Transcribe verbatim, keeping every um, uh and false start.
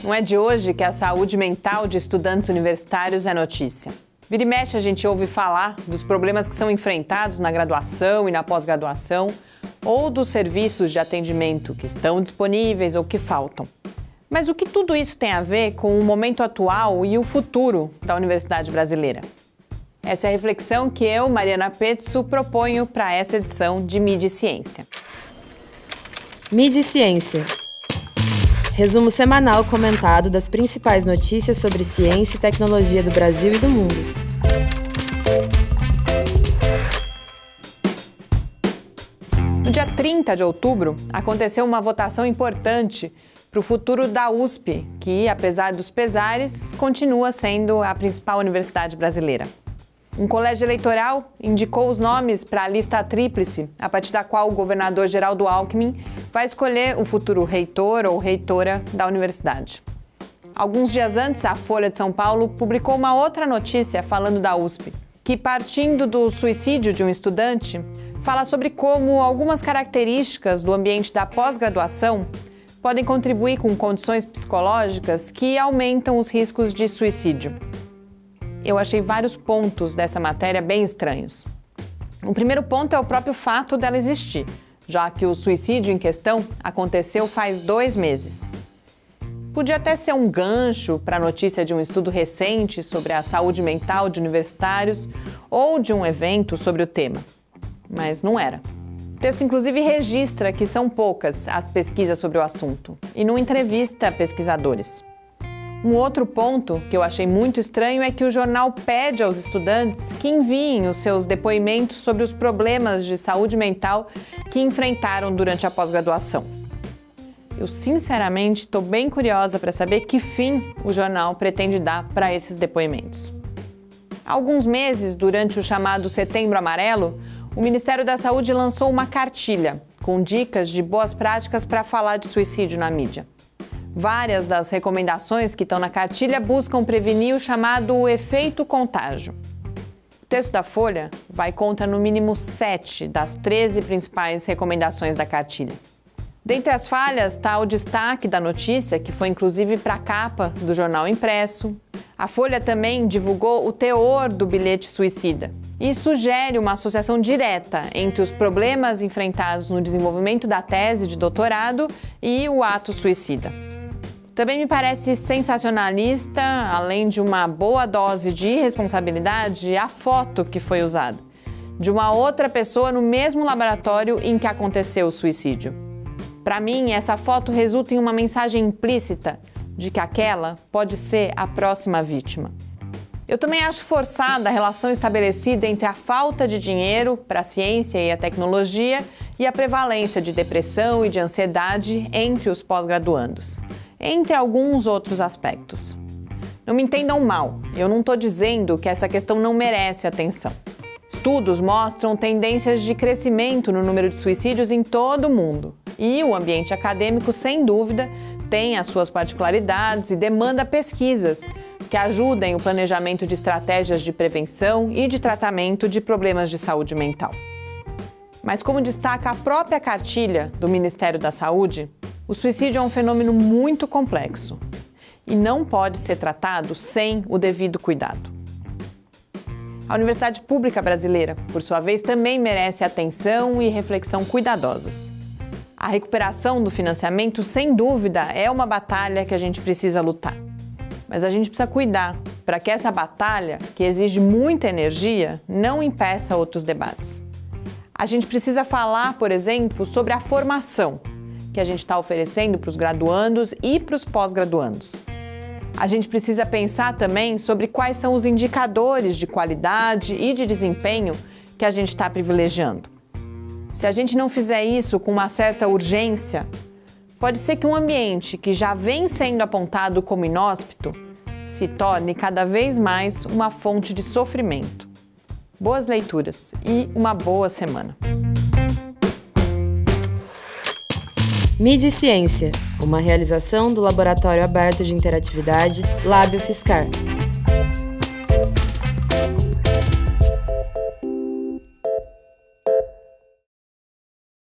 Não é de hoje que a saúde mental de estudantes universitários é notícia. Vira e mexe a gente ouve falar dos problemas que são enfrentados na graduação e na pós-graduação, ou dos serviços de atendimento que estão disponíveis ou que faltam. Mas o que tudo isso tem a ver com o momento atual e o futuro da universidade brasileira? Essa é a reflexão que eu, Mariana Petzo, proponho para essa edição de Mídia e Ciência. Mídia e Ciência. Resumo semanal comentado das principais notícias sobre ciência e tecnologia do Brasil e do mundo. No dia trinta de outubro, aconteceu uma votação importante para o futuro da U S P, que, apesar dos pesares, continua sendo a principal universidade brasileira. Um colégio eleitoral indicou os nomes para a lista tríplice, a partir da qual o governador Geraldo Alckmin vai escolher o futuro reitor ou reitora da universidade. Alguns dias antes, a Folha de São Paulo publicou uma outra notícia falando da U S P, que, partindo do suicídio de um estudante, fala sobre como algumas características do ambiente da pós-graduação podem contribuir com condições psicológicas que aumentam os riscos de suicídio. Eu achei vários pontos dessa matéria bem estranhos. O primeiro ponto é o próprio fato dela existir, já que o suicídio em questão aconteceu faz dois meses. Podia até ser um gancho para a notícia de um estudo recente sobre a saúde mental de universitários ou de um evento sobre o tema, mas não era. O texto, inclusive, registra que são poucas as pesquisas sobre o assunto e não entrevista pesquisadores. Um outro ponto que eu achei muito estranho é que o jornal pede aos estudantes que enviem os seus depoimentos sobre os problemas de saúde mental que enfrentaram durante a pós-graduação. Eu, sinceramente, estou bem curiosa para saber que fim o jornal pretende dar para esses depoimentos. Há alguns meses, durante o chamado Setembro Amarelo, o Ministério da Saúde lançou uma cartilha com dicas de boas práticas para falar de suicídio na mídia. Várias das recomendações que estão na cartilha buscam prevenir o chamado efeito contágio. O texto da Folha vai contra no mínimo sete das treze principais recomendações da cartilha. Dentre as falhas está o destaque da notícia, que foi inclusive para a capa do jornal impresso. A Folha também divulgou o teor do bilhete suicida e sugere uma associação direta entre os problemas enfrentados no desenvolvimento da tese de doutorado e o ato suicida. Também me parece sensacionalista, além de uma boa dose de irresponsabilidade, a foto que foi usada, de uma outra pessoa no mesmo laboratório em que aconteceu o suicídio. Para mim, essa foto resulta em uma mensagem implícita de que aquela pode ser a próxima vítima. Eu também acho forçada a relação estabelecida entre a falta de dinheiro para a ciência e a tecnologia e a prevalência de depressão e de ansiedade entre os pós-graduandos, entre alguns outros aspectos. Não me entendam mal, eu não estou dizendo que essa questão não merece atenção. Estudos mostram tendências de crescimento no número de suicídios em todo o mundo, e o ambiente acadêmico, sem dúvida, tem as suas particularidades e demanda pesquisas que ajudem o planejamento de estratégias de prevenção e de tratamento de problemas de saúde mental. Mas, como destaca a própria cartilha do Ministério da Saúde, o suicídio é um fenômeno muito complexo e não pode ser tratado sem o devido cuidado. A Universidade Pública Brasileira, por sua vez, também merece atenção e reflexão cuidadosas. A recuperação do financiamento, sem dúvida, é uma batalha que a gente precisa lutar. Mas a gente precisa cuidar para que essa batalha, que exige muita energia, não impeça outros debates. A gente precisa falar, por exemplo, sobre a formação que a gente está oferecendo para os graduandos e para os pós-graduandos. A gente precisa pensar também sobre quais são os indicadores de qualidade e de desempenho que a gente está privilegiando. Se a gente não fizer isso com uma certa urgência, pode ser que um ambiente que já vem sendo apontado como inóspito se torne cada vez mais uma fonte de sofrimento. Boas leituras e uma boa semana. Mídia e Ciência, uma realização do Laboratório Aberto de Interatividade Lábio Fiscar.